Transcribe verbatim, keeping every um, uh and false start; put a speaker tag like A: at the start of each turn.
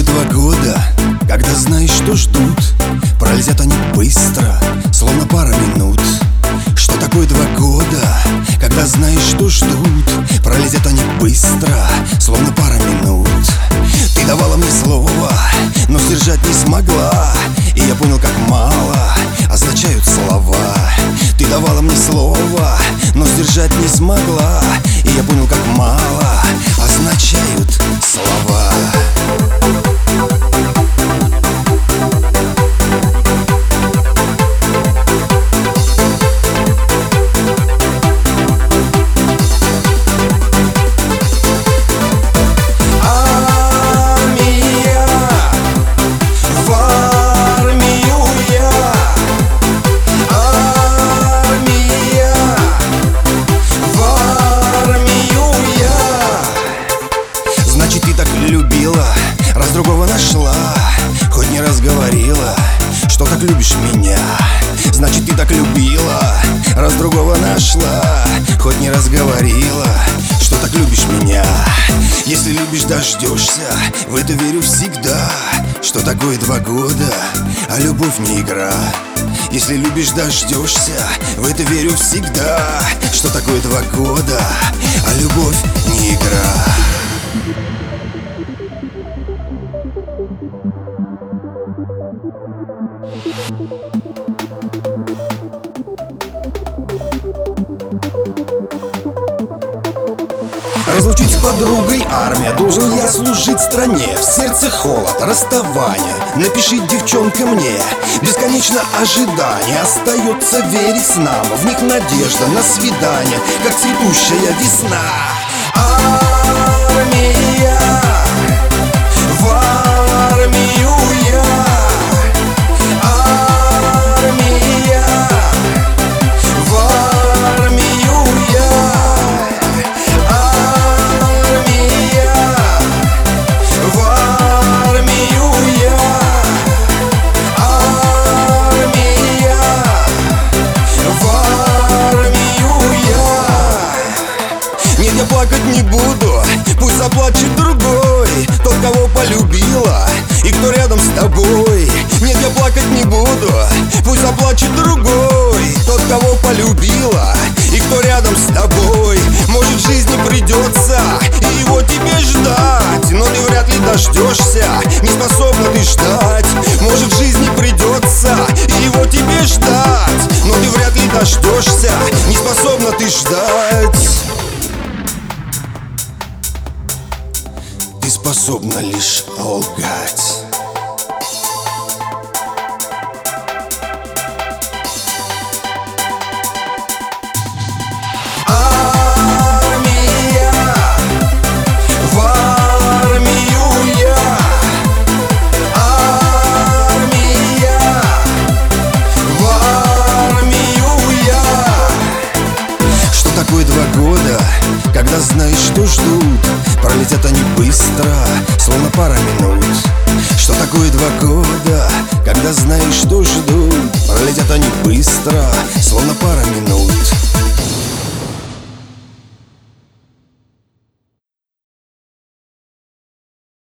A: два года, когда знаешь, что ждут? Пролетят они быстро, словно пара минут. Что такое два года, когда знаешь, что ждут? Пролетят они быстро, словно пара минут. Ты давала мне слово, но сдержать не смогла, и я понял, как мало означают слова. Ты давала мне слово, но сдержать не смогла, и я понял, как мало означают слова. Значит, ты так любила, раз другого нашла, хоть не раз говорила, что так любишь меня. Значит, ты так любила, раз другого нашла, хоть не раз говорила, что так любишь меня. Если любишь, дождешься, в это верю всегда. Что такое два года, а любовь не игра. Если любишь, дождешься, в это верю всегда. Что такое два года, а любовь не игра. Разлучить с подругой армия, должен я служить стране. В сердце холод, расставание, напиши, девчонка, мне. Бесконечно ожидание, остается верить нам. В них надежда на свидание, как цветущая весна. Армия, в армию я. Армия, в армию я. Армия, в армию я. Армия, в армию я. Нет, я плакать не буду, пусть заплачет другой, тот, кого полюбила и кто рядом с тобой. Нет, я плакать не буду, пусть заплачет другой, тот, кого полюбила и кто рядом с тобой. Может, в жизни придется и его тебе ждать, но ты вряд ли дождешься, не способна ты ждать. Может, в жизни придется и его тебе ждать, но ты вряд ли дождешься, не способна ты ждать. Ты способна лишь лгать. Армия, в армию я. Армия, в армию я. Что такое два года, когда знаешь, что ждут? Пролетят они быстро, словно пара минут. Что такое два года, когда знаешь, что ждут? Пролетят они быстро, словно пара